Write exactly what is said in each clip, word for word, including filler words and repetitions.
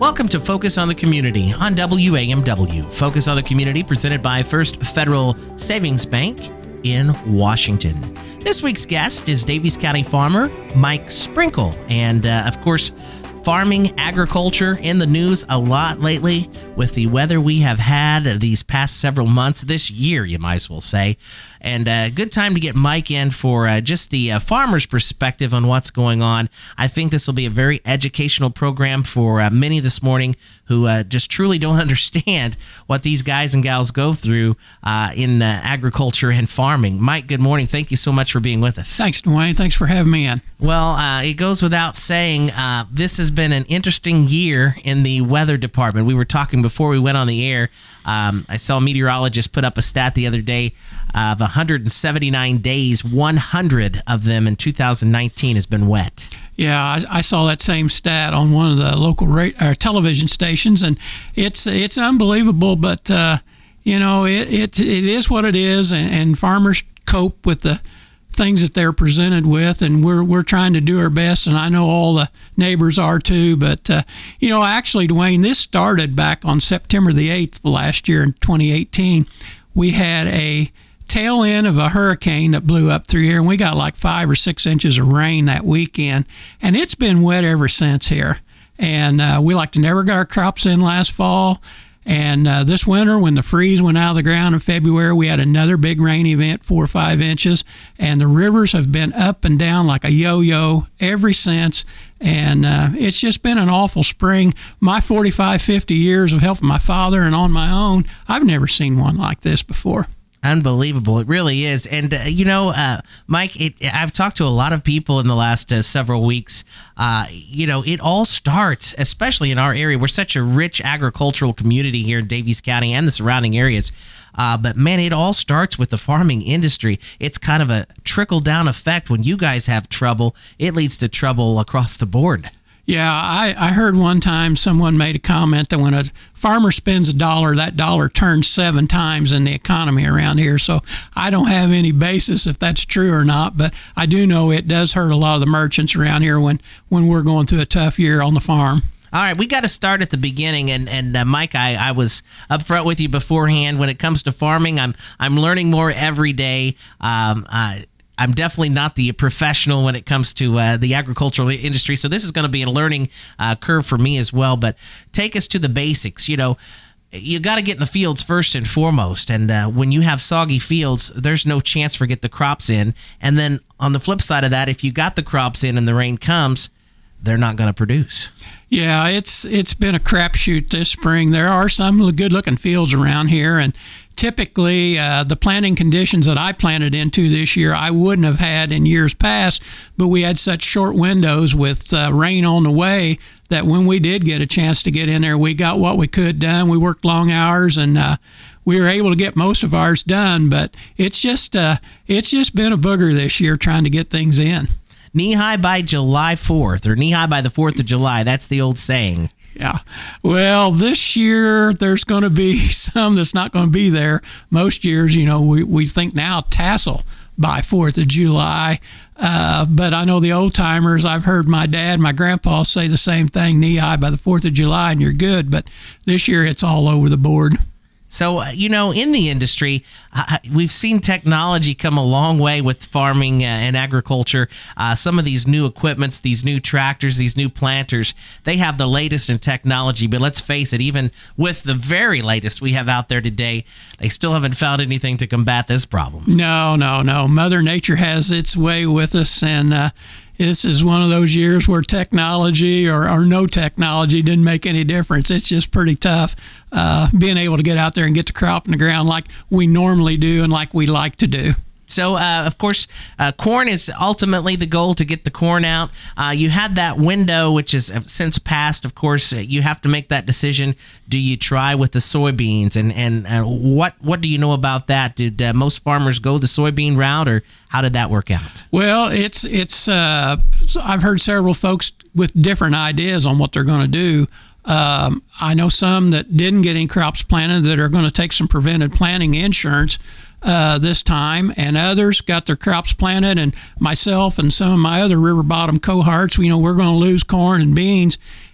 Welcome to Focus on the Community on W A M W. Focus on the Community presented by First Federal Savings Bank in Washington. This week's guest is Daviess County farmer Mike Sprinkle. And, uh, of course, farming, agriculture in the news a lot lately with the weather we have had these past several months, this year, you might as well say. And a uh, good time to get Mike in for uh, just the uh, farmer's perspective on what's going on. I think this will be a very educational program for uh, many this morning who uh, just truly don't understand what these guys and gals go through uh, in uh, agriculture and farming. Mike, good morning. Thank you so much for being with us. Thanks, Dwayne. Thanks for having me in. Well, uh, it goes without saying, uh, this has been an interesting year in the weather department. We were talking before we went on the air. Um, I saw a meteorologist put up a stat the other day of one hundred seventy-nine days, one hundred of them in two thousand nineteen has been wet. Yeah, I, I saw that same stat on one of the local ra- or television stations, and it's it's unbelievable. But uh, you know, it, it it is what it is, and, and farmers cope with the things that they're presented with, and we're we're trying to do our best, and I know all the neighbors are too. But uh, you know, actually, Dwayne, this started back on September the eighth last year in twenty eighteen. We had a tail end of a hurricane that blew up through here, and we got like five or six inches of rain that weekend, and it's been wet ever since here. And uh, we like to never got our crops in last fall. And uh, this winter, when the freeze went out of the ground in February, we had another big rain event, four or five inches, and the rivers have been up and down like a yo-yo ever since. And uh, it's just been an awful spring. My forty-five, fifty years of helping my father and on my own, I've never seen one like this before. Unbelievable. It really is. And, uh, you know, uh, Mike, it, I've talked to a lot of people in the last uh, several weeks. Uh, you know, it all starts, especially in our area. We're such a rich agricultural community here in Daviess County and the surrounding areas. Uh, but, man, it all starts with the farming industry. It's kind of a trickle-down effect. When you guys have trouble, it leads to trouble across the board. Yeah, I, I heard one time someone made a comment that when a farmer spends a dollar, that dollar turns seven times in the economy around here. So I don't have any basis if that's true or not, but I do know it does hurt a lot of the merchants around here when, when we're going through a tough year on the farm. All right, we got to start at the beginning, and and uh, Mike, I, I was up front with you beforehand. When it comes to farming, I'm I'm learning more every day. Um, uh, I'm definitely not the professional when it comes to uh, the agricultural industry, so this is going to be a learning uh, curve for me as well. But take us to the basics. You know, you got to get in the fields first and foremost, and uh, when you have soggy fields, there's no chance for get the crops in. And then on the flip side of that, if you got the crops in and the rain comes, they're not going to produce. Yeah, it's it's been a crapshoot this spring. There are some good-looking fields around here, and typically uh, the planting conditions that I planted into this year I wouldn't have had in years past, but we had such short windows with uh, rain on the way that when we did get a chance to get in there, we got what we could done. We worked long hours, and uh, we were able to get most of ours done, but it's just uh, it's just been a booger this year trying to get things in. Knee-high by July fourth, or knee-high by the fourth of July. That's the old saying. Yeah. Well, this year there's going to be some that's not going to be there. Most years, you know, we, we think now tassel by fourth of July. Uh, but I know the old-timers, I've heard my dad, my grandpa say the same thing, knee-high by the fourth of July, and you're good. But this year it's all over the board. So, uh, you know, in the industry, uh, we've seen technology come a long way with farming uh, and agriculture. Uh, some of these new equipments, these new tractors, these new planters, they have the latest in technology. But let's face it, even with the very latest we have out there today, they still haven't found anything to combat this problem. No, no, no. Mother Nature has its way with us, and uh, this is one of those years where technology or, or no technology didn't make any difference. It's just pretty tough uh, being able to get out there and get the crop in the ground like we normally do and like we like to do. So, uh, of course, uh, corn is ultimately the goal, to get the corn out. Uh, you had that window, which is since passed. Of course, uh, you have to make that decision. Do you try with the soybeans? And, and uh, what what do you know about that? Did uh, most farmers go the soybean route, or how did that work out? Well, it's, it's uh, I've heard several folks with different ideas on what they're going to do. Um, I know some that didn't get any crops planted that are going to take some prevented planting insurance uh, this time, and others got their crops planted. And myself and some of my other river bottom cohorts, you know, we're going to lose corn and beans.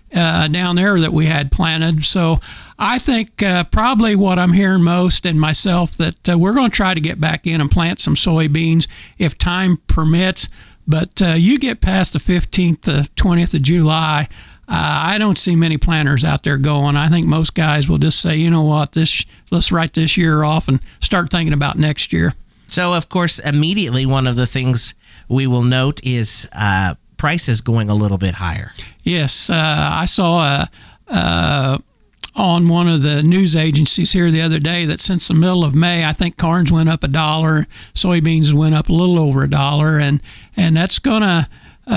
uh, down there that we had planted. So I think uh, probably what I'm hearing most and myself that uh, we're going to try to get back in and plant some soybeans if time permits. But uh, you get past the fifteenth to twentieth of July, uh, I don't see many planters out there going. I think most guys will just say, you know what, this let's write this year off and start thinking about next year. So, of course, immediately one of the things we will note is uh, prices going a little bit higher. Yes, uh, I saw a, uh, on one of the news agencies here the other day that since the middle of May, I think corns went up a dollar, soybeans went up a little over a dollar, and and that's gonna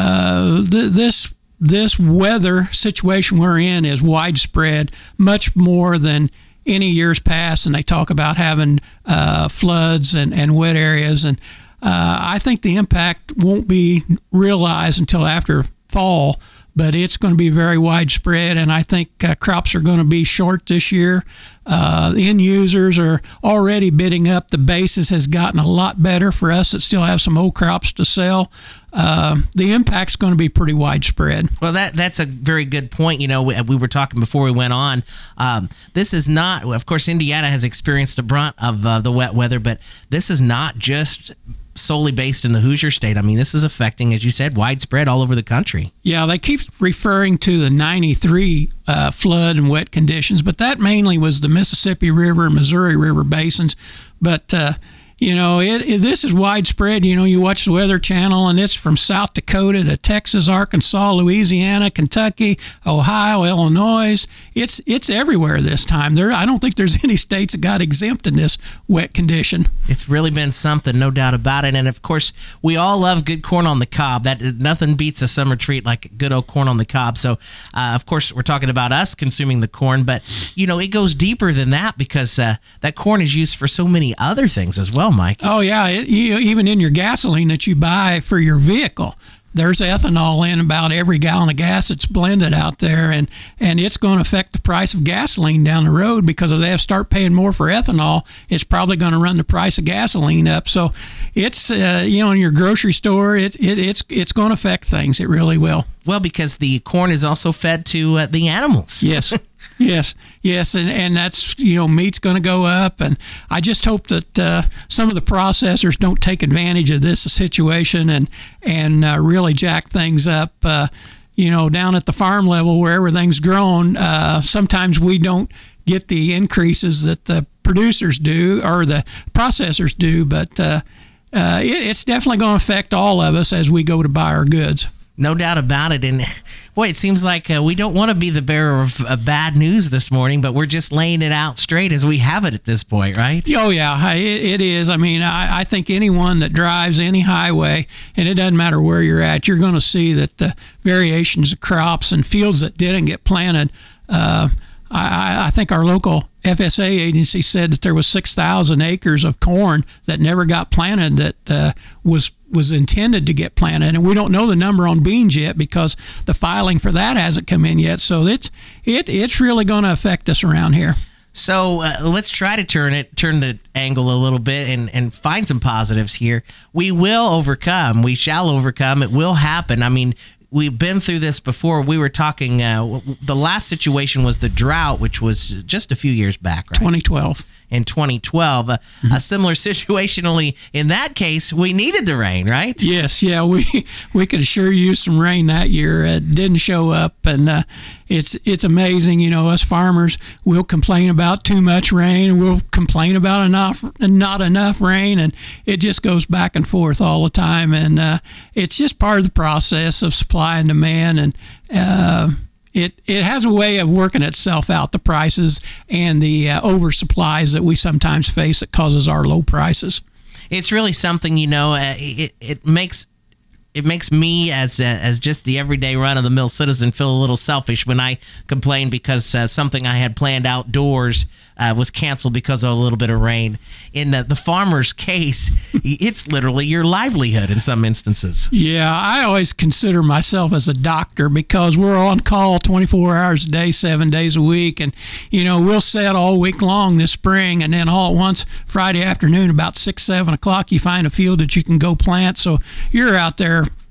uh, th- this this weather situation we're in is widespread, much more than any years past, and they talk about having uh, floods and, and wet areas, and uh, I think the impact won't be realized until after fall, but it's going to be very widespread, and I think uh, crops are going to be short this year. Uh, end users are already bidding up. The basis has gotten a lot better for us that still have some old crops to sell. Uh, the impact's going to be pretty widespread. Well, that that's a very good point. You know, we, we were talking before we went on. Um, this is not, of course, Indiana has experienced the brunt of uh, the wet weather, but this is not just solely based in the Hoosier State. I mean, this is affecting, as you said, widespread all over the country. Yeah, they keep referring to the ninety-three uh, flood and wet conditions, but that mainly was the Mississippi River and Missouri River basins. But, uh, you know, it, it, this is widespread. You know, you watch the Weather Channel, and it's from South Dakota to Texas, Arkansas, Louisiana, Kentucky, Ohio, Illinois. It's it's everywhere this time. There, I don't think there's any states that got exempt in this wet condition. It's really been something, no doubt about it. And, of course, we all love good corn on the cob. That nothing beats a summer treat like good old corn on the cob. So, uh, of course, we're talking about us consuming the corn, but, you know, it goes deeper than that because uh, that corn is used for so many other things as well, Mike. Oh, yeah. It, you, even in your gasoline that you buy for your vehicle, there's ethanol in about every gallon of gas that's blended out there, and, and it's going to affect the price of gasoline down the road because if they have to start paying more for ethanol, it's probably going to run the price of gasoline up. So it's, uh, you know, in your grocery store, it, it it's it's going to affect things. It really will. Well, because the corn is also fed to uh, the animals. Yes. Yes, yes, and, and that's, you know, meat's going to go up, and I just hope that uh, some of the processors don't take advantage of this situation and and uh, really jack things up. Uh, you know, down at the farm level where everything's grown, uh, sometimes we don't get the increases that the producers do or the processors do, but uh, uh, it, it's definitely going to affect all of us as we go to buy our goods. No doubt about it. And boy, it seems like uh, we don't want to be the bearer of uh, bad news this morning, but we're just laying it out straight as we have it at this point, right? Oh, yeah, it, it is. I mean, I, I think anyone that drives any highway, and it doesn't matter where you're at, you're going to see that the variations of crops and fields that didn't get planted. Uh, I, I think our local F S A agency said that there was six thousand acres of corn that never got planted that uh, was was intended to get planted, and we don't know the number on beans yet because the filing for that hasn't come in yet. So it's it it's really going to affect us around here. So uh, let's try to turn it, turn the angle a little bit and, and find some positives here. We will overcome. We shall overcome. It will happen. I mean, we've been through this before. We were talking, uh, the last situation was the drought, which was just a few years back, right? twenty twelve. In twenty twelve, uh, mm-hmm. A similar situation, only in that case, we needed the rain, right? Yes, yeah, we we could sure use some rain that year. It didn't show up, and uh, it's it's amazing. You know, us farmers, we'll complain about too much rain, we'll complain about enough, not enough rain, and it just goes back and forth all the time. And uh, it's just part of the process of supply and demand, and uh, It it has a way of working itself out, the prices and the uh, oversupplies that we sometimes face that causes our low prices. It's really something, you know, uh, it, it makes it makes me as uh, as just the everyday run-of-the-mill citizen feel a little selfish when I complain because uh, something I had planned outdoors uh, was canceled because of a little bit of rain. In the, the farmer's case, it's literally your livelihood in some instances. Yeah, I always consider myself as a doctor because we're on call twenty-four hours a day, seven days a week. And, you know, we'll set all week long this spring, and then all at once, Friday afternoon, about six, seven o'clock, you find a field that you can go plant. So you're out there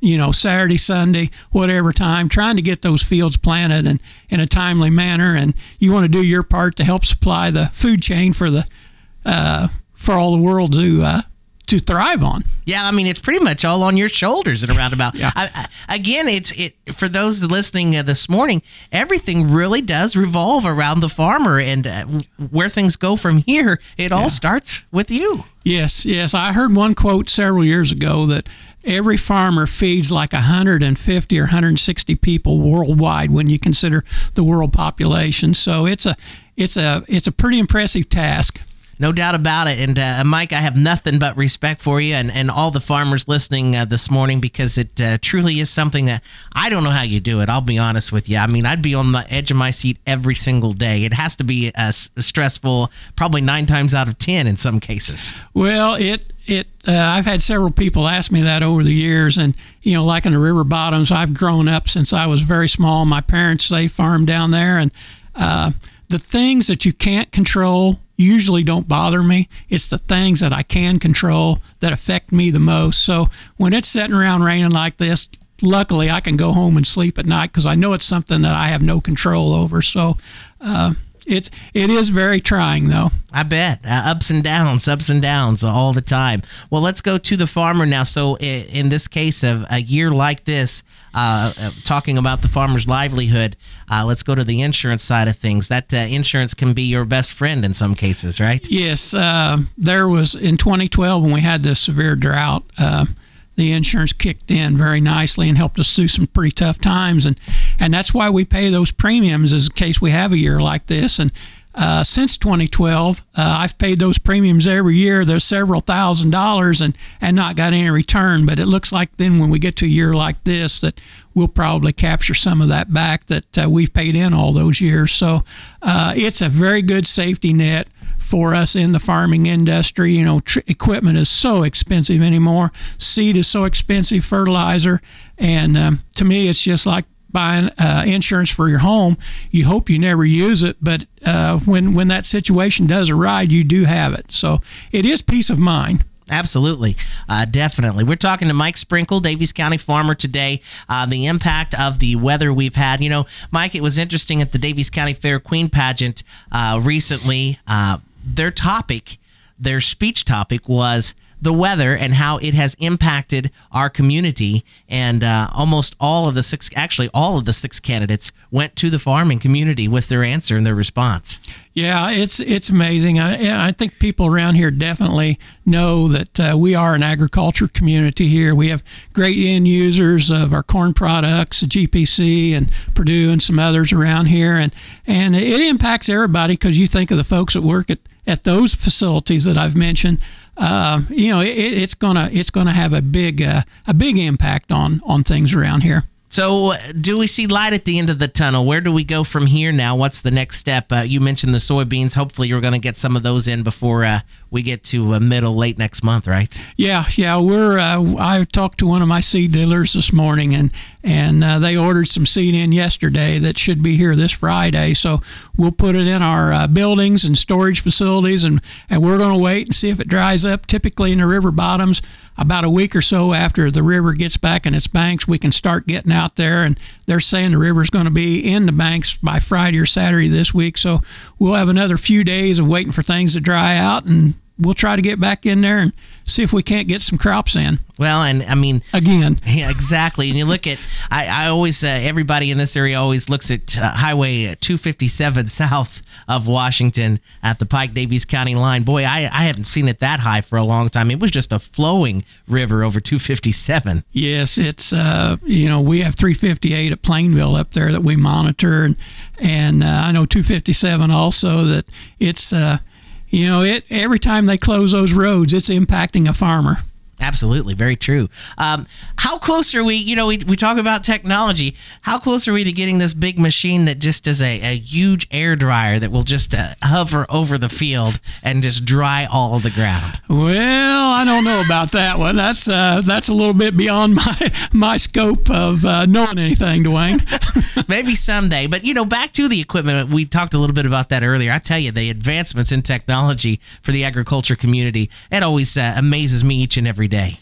you know, Saturday, Sunday, whatever time, trying to get those fields planted and in a timely manner. And you want to do your part to help supply the food chain for the uh, for all the world to uh, to thrive on. Yeah, I mean, it's pretty much all on your shoulders in a roundabout. Yeah. I, I, again, it's it for those listening uh, this morning. Everything really does revolve around the farmer, and uh, where things go from here, it all Yeah. starts with you. Yes, yes. I heard one quote several years ago that every farmer feeds like one hundred fifty or one hundred sixty people worldwide when you consider the world population. So it's a it's a it's a pretty impressive task. No doubt about it. And uh, Mike, I have nothing but respect for you and, and all the farmers listening uh, this morning, because it uh, truly is something that I don't know how you do it. I'll be honest with you. I mean, I'd be on the edge of my seat every single day. It has to be uh, s- stressful, probably nine times out of ten in some cases. Well, it it uh, I've had several people ask me that over the years, and you know, like in the river bottoms, I've grown up since I was very small. My parents, they farmed down there, and uh, the things that you can't control usually don't bother me. It's the things that I can control that affect me the most. So when it's sitting around raining like this, luckily I can go home and sleep at night because I know it's something that I have no control over. So uh, it's it is very trying, though. I bet. Uh, ups and downs, ups and downs all the time. Well, let's go to the farmer now. So i- in this case of a year like this, uh, uh, talking about the farmer's livelihood, uh, let's go to the insurance side of things. That uh, insurance can be your best friend in some cases, right? Yes, uh, there was in twenty twelve when we had the severe drought. Uh, the insurance kicked in very nicely and helped us through some pretty tough times, and and that's why we pay those premiums, is in case we have a year like this. And uh, since twenty twelve, uh, I've paid those premiums every year. There's several thousand dollars and and not got any return. But it looks like then when we get to a year like this, that we'll probably capture some of that back that uh, we've paid in all those years. So uh, it's a very good safety net for us in the farming industry. You know, tr- equipment is so expensive anymore. Seed is so expensive, fertilizer, and um, to me, it's just like buying uh, insurance for your home. You hope you never use it, but uh, when when that situation does arise, you do have it. So it is peace of mind. Absolutely. Uh, definitely. We're talking to Mike Sprinkle, Daviess County farmer today, uh, the impact of the weather we've had. You know, Mike, it was interesting at the Daviess County Fair Queen pageant uh, recently. Uh, their topic, their speech topic was the weather and how it has impacted our community. And uh, almost all of the six, actually all of the six candidates went to the farming community with their answer and their response. Yeah, it's it's amazing. I, I think people around here definitely know that uh, we are an agriculture community here. We have great end users of our corn products, G P C and Purdue and some others around here. And, and it impacts everybody, because you think of the folks that work at, at those facilities that I've mentioned. Uh, you know, it, it's gonna it's gonna have a big uh, a big impact on on things around here. So, do we see light at the end of the tunnel? Where do we go from here now? What's the next step? Uh, you mentioned the soybeans. Hopefully, you're going to get some of those in before uh, we get to uh, middle, late next month, right? Yeah, yeah. We're. Uh, I talked to one of my seed dealers this morning, and and uh, they ordered some seed in yesterday that should be here this Friday. So we'll put it in our uh, buildings and storage facilities, and and we're going to wait and see if it dries up. Typically, in the river bottoms, about a week or so after the river gets back in its banks, we can start getting out there, and they're saying the river's going to be in the banks by Friday or Saturday this week. So we'll have another few days of waiting for things to dry out, and we'll try to get back in there and see if we can't get some crops in. Well, and I mean, again, yeah, exactly. And you look at, I, I always, uh, everybody in this area always looks at uh, Highway two fifty-seven south of Washington at the Pike-Daviess County line. Boy, I, I haven't seen it that high for a long time. It was just a flowing river over two fifty-seven. Yes, it's, uh, you know, we have three fifty-eight at Plainville up there that we monitor. And, and uh, I know two fifty-seven also, that it's, uh, you know, it every time they close those roads, it's impacting a farmer. Absolutely. Very true. Um, how close are we, you know, we, we talk about technology. How close are we to getting this big machine that just is a, a huge air dryer that will just uh, hover over the field and just dry all of the ground? Well, I don't know about that one. That's uh, that's a little bit beyond my my scope of uh, knowing anything, Dwayne. Maybe someday. But, you know, back to the equipment. We talked a little bit about that earlier. I tell you, the advancements in technology for the agriculture community, it always uh, amazes me each and every day.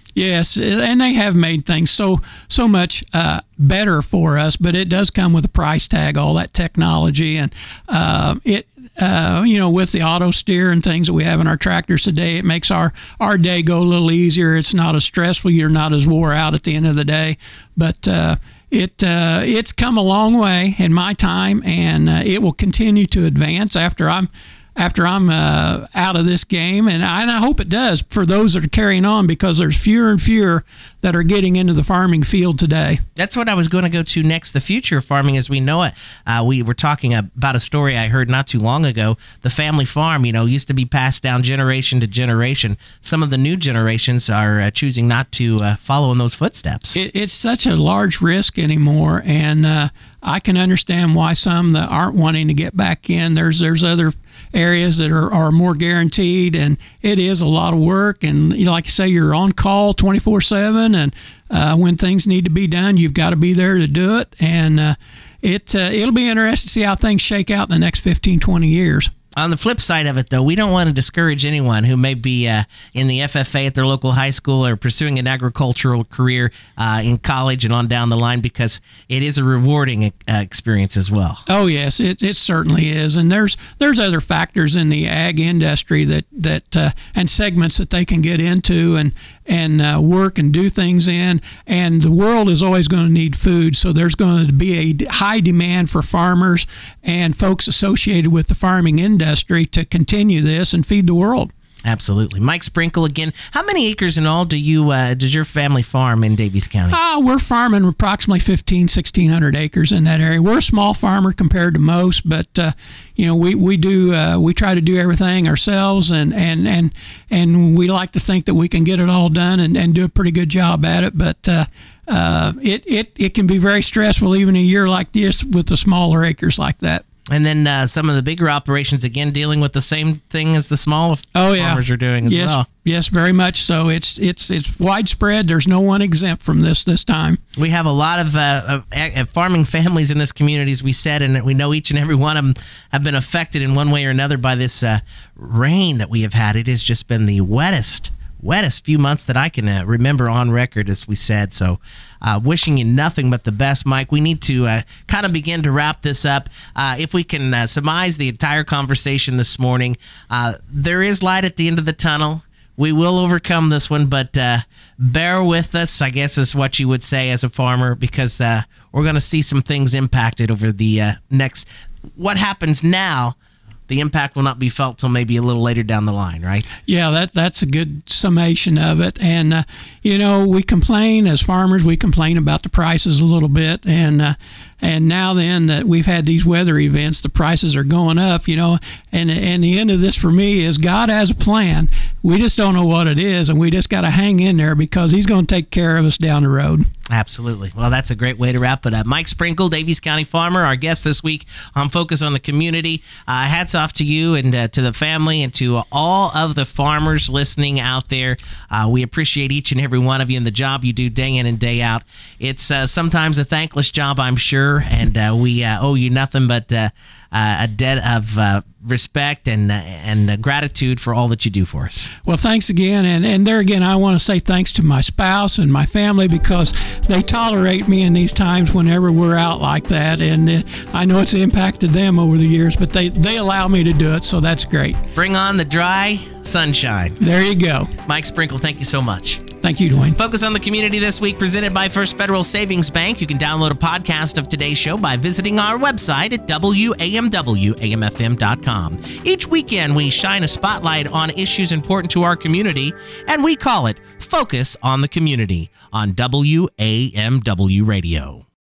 Yes, and they have made things so so much uh, better for us, but it does come with a price tag, all that technology, and uh, it uh, you know, with the auto steer and things that we have in our tractors today, it makes our, our day go a little easier. It's not as stressful. You're not as wore out at the end of the day, but uh, it uh, it's come a long way in my time, and uh, it will continue to advance after I'm after I'm uh, out of this game, and I, and I hope it does for those that are carrying on, because there's fewer and fewer that are getting into the farming field today. That's what I was going to go to next, the future of farming as we know it. Uh, we were talking about a story I heard not too long ago. The family farm, you know, used to be passed down generation to generation. Some of the new generations are uh, choosing not to uh, follow in those footsteps. It, it's such a large risk anymore, and uh, I can understand why some that aren't wanting to get back in. There's there's other areas that are, are more guaranteed, and it is a lot of work, and you know, like you say, you're on call twenty-four seven, and uh, when things need to be done, you've got to be there to do it, and uh, it, uh, it'll be interesting to see how things shake out in the next fifteen, twenty years. On the flip side of it, though, we don't want to discourage anyone who may be uh, in the F F A at their local high school or pursuing an agricultural career uh, in college and on down the line, because it is a rewarding uh, experience as well. Oh, yes, it, it certainly is. And there's there's other factors in the ag industry that, that uh, and segments that they can get into and, and uh, work and do things in. And the world is always going to need food, so there's going to be a high demand for farmers and folks associated with the farming industry industry to continue this and feed the world. Absolutely. Mike Sprinkle again. How many acres in all do you uh, does your family farm in Daviess County? Uh, we're farming approximately fifteen, sixteen hundred acres in that area. We're a small farmer compared to most, but uh, you know, we we do uh, we try to do everything ourselves, and and and and we like to think that we can get it all done and, and do a pretty good job at it. But uh, uh, it it it can be very stressful even a year like this with the smaller acres like that. And then uh, some of the bigger operations, again, dealing with the same thing as the small oh, yeah. farmers are doing as yes, well. Yes, very much so. It's it's it's widespread. There's no one exempt from this this time. We have a lot of, uh, of, of farming families in this community, as we said, and we know each and every one of them have been affected in one way or another by this uh, rain that we have had. It has just been the wettest wettest few months that I can uh, remember on record, as we said. So uh, wishing you nothing but the best, Mike. We need to uh, kind of begin to wrap this up. Uh, if we can uh, surmise the entire conversation this morning, uh, there is light at the end of the tunnel. We will overcome this one, but uh, bear with us, I guess is what you would say as a farmer, because uh, we're going to see some things impacted over the uh, next... What happens now, the impact will not be felt till maybe a little later down the line, right? Yeah, that that's a good summation of it. And, uh, you know, we complain as farmers, we complain about the prices a little bit. And uh, and now then that we've had these weather events, the prices are going up, you know. And, and the end of this for me is God has a plan. We just don't know what it is, and we just got to hang in there because he's going to take care of us down the road. Absolutely. Well, that's a great way to wrap it up. Mike Sprinkle, Daviess County farmer, our guest this week on Focus on the Community. Uh, hats off to you and uh, to the family and to all of the farmers listening out there. Uh, we appreciate each and every one of you and the job you do day in and day out. It's uh, sometimes a thankless job, I'm sure, and uh, we uh, owe you nothing but uh, uh, a debt of uh, respect and uh, and uh, gratitude for all that you do for us. Well, thanks again. And, and there again, I want to say thanks to my spouse and my family, because they tolerate me in these times whenever we're out like that. And uh, I know it's impacted them over the years, but they, they allow me to do it, so that's great. Bring on the dry sunshine. There you go. Mike Sprinkle, thank you so much. Thank you, Dwayne. Focus on the Community this week, presented by First Federal Savings Bank. You can download a podcast of today's show by visiting our website at W A M W A M F M dot com. Each weekend, we shine a spotlight on issues important to our community, and we call it Focus on the Community on W A M W Radio.